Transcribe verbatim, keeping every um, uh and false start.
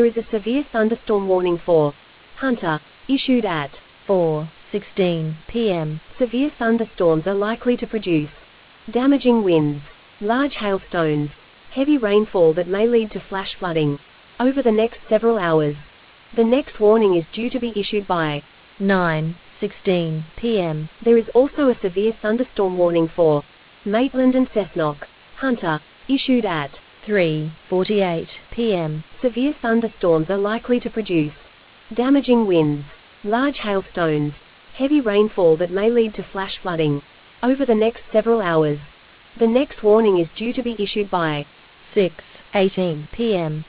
is a severe thunderstorm warning for Hunter, issued at four sixteen p m Severe thunderstorms are likely to produce damaging winds, large hailstones, heavy rainfall that may lead to flash flooding over the next several hours. The next warning is due to be issued by nine sixteen p m There is also a severe thunderstorm warning for Maitland and Cessnock. Hunter, issued at three forty-eight p m Severe thunderstorms are likely to produce damaging winds, large hailstones, heavy rainfall that may lead to flash flooding over the next several hours. The next warning is due to be issued by six eighteen p m